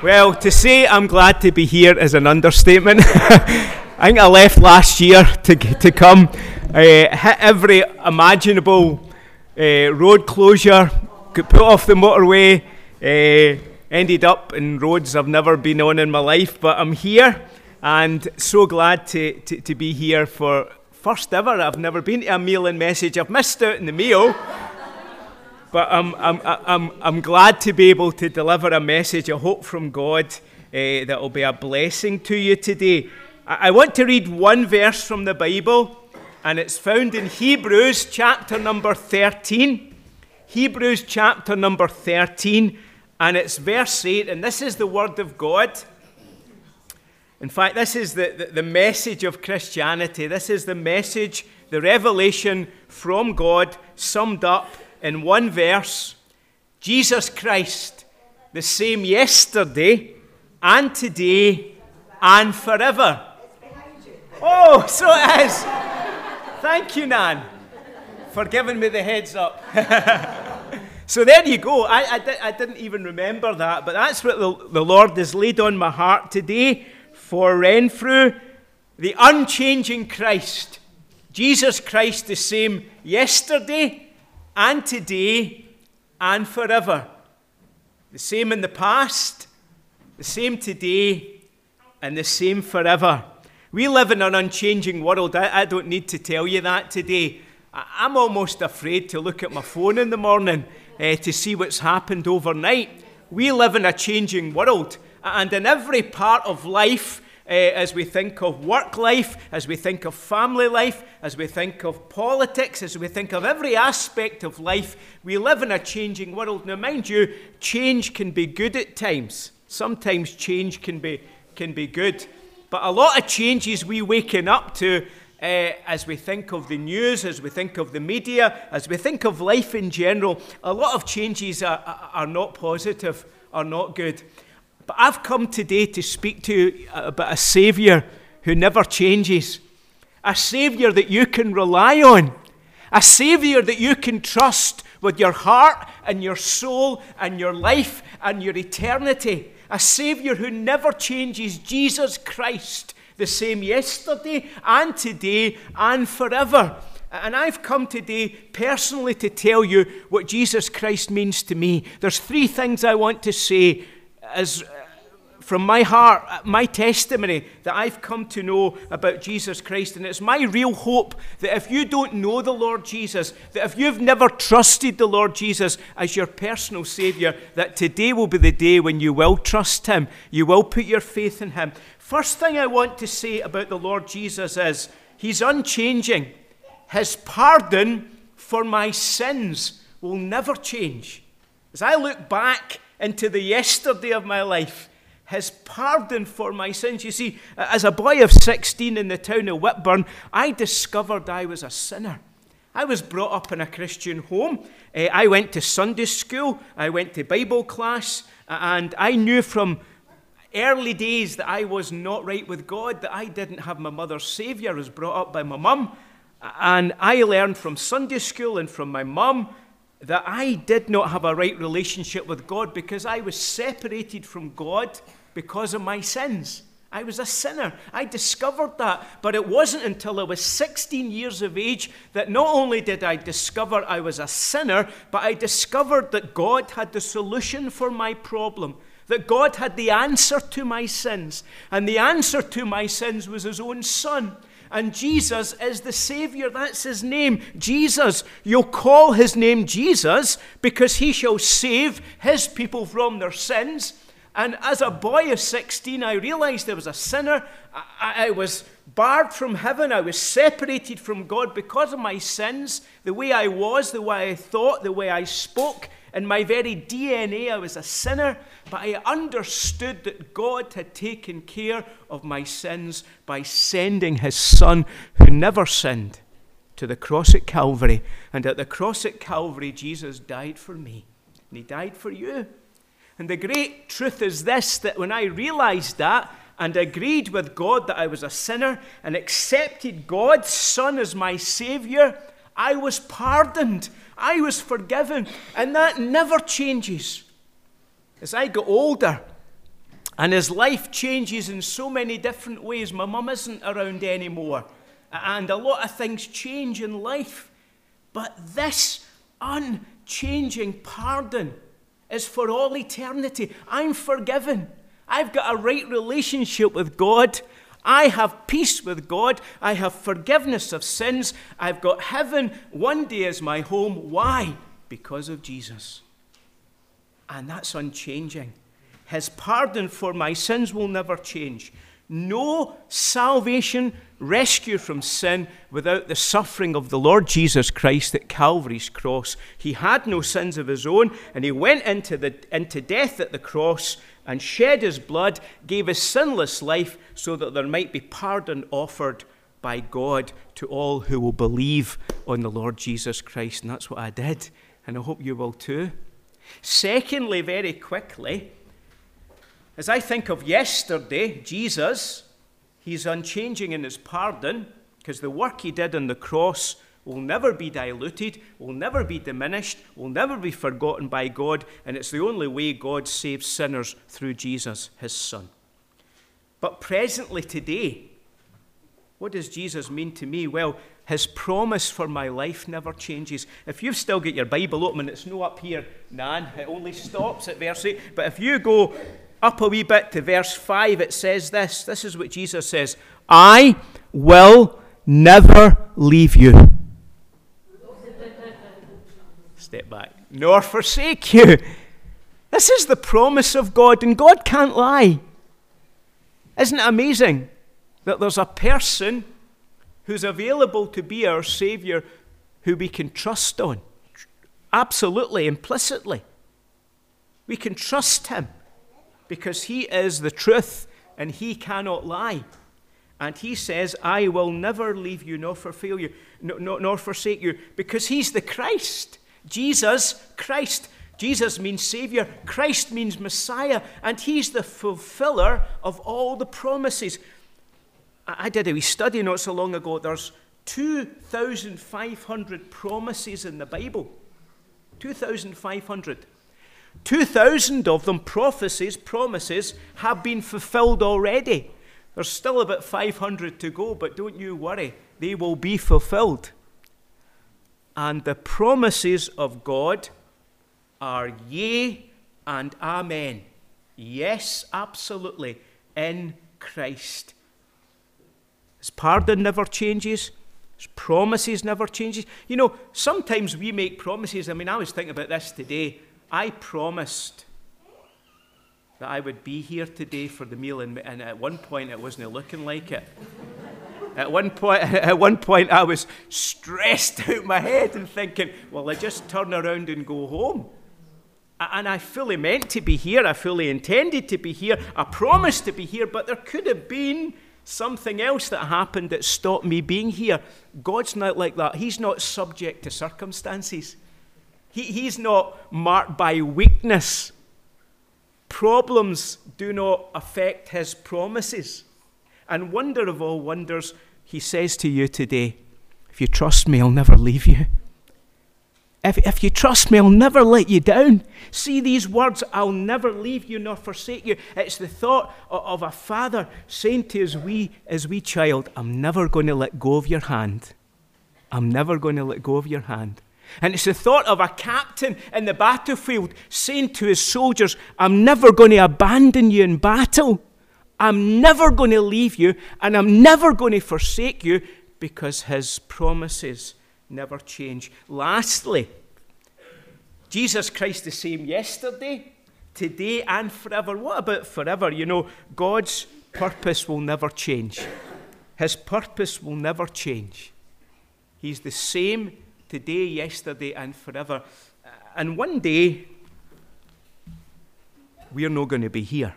Well, to say I'm glad to be here is an understatement. I think I left last year to come. Hit every imaginable road closure, got put off the motorway, ended up in roads I've never been on in my life. But I'm here and so glad to be here for first ever. I've never been to a meal and message. I've missed out on the meal. But I'm glad to be able to deliver a message, I hope, from God that will be a blessing to you today. I want to read one verse from the Bible, and it's found in Hebrews chapter number 13. Hebrews chapter number 13, and it's verse 8, and this is the word of God. In fact, this is the message of Christianity. This is the message, the revelation from God, summed up in one verse. Jesus Christ, the same yesterday and today and forever. Oh, so it is. Thank you, Nan, for giving me the heads up. So there you go. I didn't even remember that, but that's what the Lord has laid on my heart today for Renfrew. The unchanging Christ. Jesus Christ, the same yesterday and today and forever. The same in the past, the same today, and the same forever. We live in an unchanging world. I don't need to tell you that today. I'm almost afraid to look at my phone in the morning to see what's happened overnight. We live in a changing world, and in every part of life, as we think of work life, as we think of family life, as we think of politics, as we think of every aspect of life, we live in a changing world. Now, mind you, change can be good at times. Sometimes change can be good. But a lot of changes we waken up to as we think of the news, as we think of the media, as we think of life in general, a lot of changes are not positive, are not good. But I've come today to speak to you about a Saviour who never changes. A Saviour that you can rely on. A Saviour that you can trust with your heart and your soul and your life and your eternity. A Saviour who never changes, Jesus Christ, the same yesterday and today and forever. And I've come today personally to tell you what Jesus Christ means to me. There's three things I want to say as from my heart, my testimony that I've come to know about Jesus Christ. And it's my real hope that if you don't know the Lord Jesus, that if you've never trusted the Lord Jesus as your personal Saviour, that today will be the day when you will trust Him. You will put your faith in Him. First thing I want to say about the Lord Jesus is He's unchanging. His pardon for my sins will never change. As I look back into the yesterday of my life, His pardon for my sins. You see, as a boy of 16 in the town of Whitburn, I discovered I was a sinner. I was brought up in a Christian home. I went to Sunday school. I went to Bible class. And I knew from early days that I was not right with God, that I didn't have my mother's Saviour. I was brought up by my mum. And I learned from Sunday school and from my mum that I did not have a right relationship with God because I was separated from God because of my sins. I was a sinner. I discovered that. But it wasn't until I was 16 years of age that not only did I discover I was a sinner, but I discovered that God had the solution for my problem. That God had the answer to my sins. And the answer to my sins was His own Son. And Jesus is the Saviour. That's His name, Jesus. You'll call His name Jesus because He shall save His people from their sins. And as a boy of 16, I realized I was a sinner. I was barred from heaven. I was separated from God because of my sins. The way I was, the way I thought, the way I spoke. In my very DNA, I was a sinner. But I understood that God had taken care of my sins by sending His Son, who never sinned, to the cross at Calvary. And at the cross at Calvary, Jesus died for me. And He died for you. And the great truth is this, that when I realized that and agreed with God that I was a sinner and accepted God's Son as my Saviour, I was pardoned. I was forgiven. And that never changes. As I got older, And his life changes in so many different ways. My mum isn't around anymore. And a lot of things change in life. But this unchanging pardon is for all eternity. I'm forgiven. I've got a right relationship with God. I have peace with God. I have forgiveness of sins. I've got heaven one day as my home. Why? Because of Jesus. And that's unchanging. His pardon for my sins will never change. No salvation, rescue from sin without the suffering of the Lord Jesus Christ at Calvary's cross. He had no sins of his own, and he went into death at the cross and shed his blood, gave a sinless life so that there might be pardon offered by God to all who will believe on the Lord Jesus Christ. And that's what I did, and I hope you will too. Secondly, very quickly, as I think of yesterday, Jesus, he's unchanging in his pardon because the work he did on the cross will never be diluted, will never be diminished, will never be forgotten by God, and it's the only way God saves sinners through Jesus, his Son. But presently today, what does Jesus mean to me? Well, his promise for my life never changes. If you've still got your Bible open, it's no up here, Nan, it only stops at verse 8, but if you go up a wee bit to verse 5, it says this. This is what Jesus says. I will never leave you. Step back. Nor forsake you. This is the promise of God, and God can't lie. Isn't it amazing that there's a person who's available to be our Savior who we can trust on? Absolutely, implicitly. We can trust him. Because he is the truth and he cannot lie. And he says, I will never leave you nor forsake you, because he's the Christ. Jesus, Christ. Jesus means Savior. Christ means Messiah. And he's the fulfiller of all the promises. I did a wee study not so long ago. There's 2,500 promises in the Bible. 2,500. 2,000 of them, promises, have been fulfilled already. There's still about 500 to go, but don't you worry. They will be fulfilled. And the promises of God are yea and amen. Yes, absolutely, in Christ. His pardon never changes. His promises never changes. You know, sometimes we make promises. I was thinking about this today. I promised that I would be here today for the meal, and at one point it wasn't looking like it. At one point I was stressed out my head and thinking, well, I just turn around and go home. And I fully meant to be here. I fully intended to be here. I promised to be here, but there could have been something else that happened that stopped me being here. God's not like that. He's not subject to circumstances. He's not marked by weakness. Problems do not affect his promises. And wonder of all wonders, he says to you today, if you trust me, I'll never leave you. If you trust me, I'll never let you down. See these words, I'll never leave you nor forsake you. It's the thought of a father saying to his wee child, I'm never going to let go of your hand. I'm never going to let go of your hand. And it's the thought of a captain in the battlefield saying to his soldiers, I'm never going to abandon you in battle. I'm never going to leave you, and I'm never going to forsake you, because his promises never change. Lastly, Jesus Christ the same yesterday, today, and forever. What about forever? You know, God's purpose will never change. His purpose will never change. He's the same today, yesterday, and forever. And one day, we're not going to be here.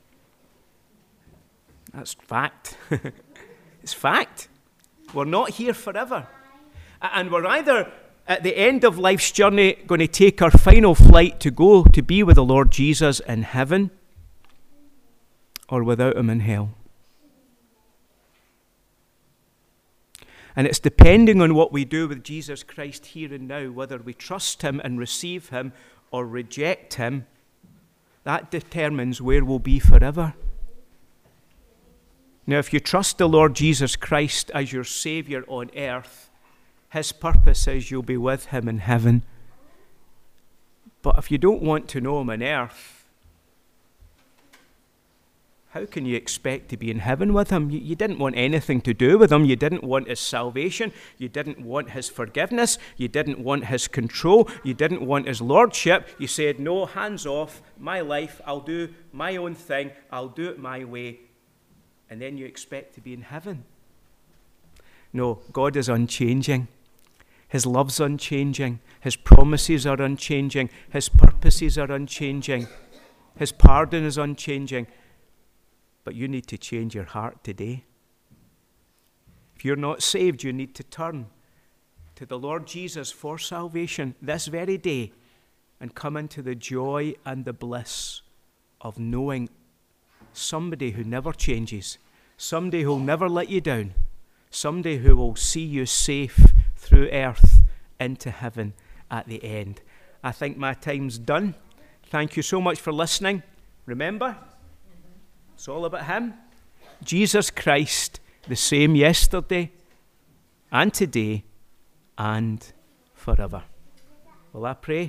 That's fact. It's fact. We're not here forever. And we're either at the end of life's journey going to take our final flight to go to be with the Lord Jesus in heaven, or without him in hell. And it's depending on what we do with Jesus Christ here and now, whether we trust him and receive him or reject him, that determines where we'll be forever. Now, if you trust the Lord Jesus Christ as your Saviour on earth, his purpose is you'll be with him in heaven. But if you don't want to know him on earth, how can you expect to be in heaven with him? You didn't want anything to do with him. You didn't want his salvation. You didn't want his forgiveness. You didn't want his control. You didn't want his lordship. You said, no, hands off, my life, I'll do my own thing, I'll do it my way. And then you expect to be in heaven. No, God is unchanging. His love's unchanging. His promises are unchanging. His purposes are unchanging. His pardon is unchanging. But you need to change your heart today. If you're not saved, you need to turn to the Lord Jesus for salvation this very day and come into the joy and the bliss of knowing somebody who never changes, somebody who will never let you down, somebody who will see you safe through earth into heaven at the end. I think my time's done. Thank you so much for listening. Remember, it's all about him. Jesus Christ, the same yesterday and today and forever. Will I pray?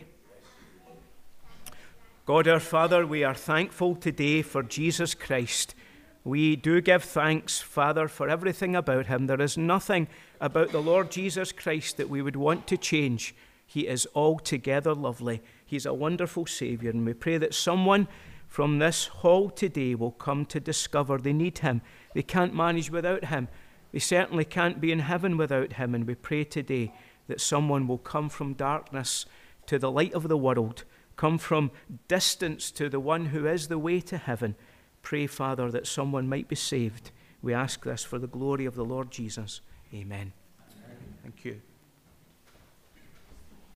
God our Father, we are thankful today for Jesus Christ. We do give thanks, Father, for everything about him. There is nothing about the Lord Jesus Christ that we would want to change. He is altogether lovely. He's a wonderful Saviour, and we pray that someone from this hall today will come to discover they need him. They can't manage without him. They certainly can't be in heaven without him. And we pray today that someone will come from darkness to the light of the world, come from distance to the one who is the way to heaven. Pray, Father, that someone might be saved. We ask this for the glory of the Lord Jesus. Amen. Thank you.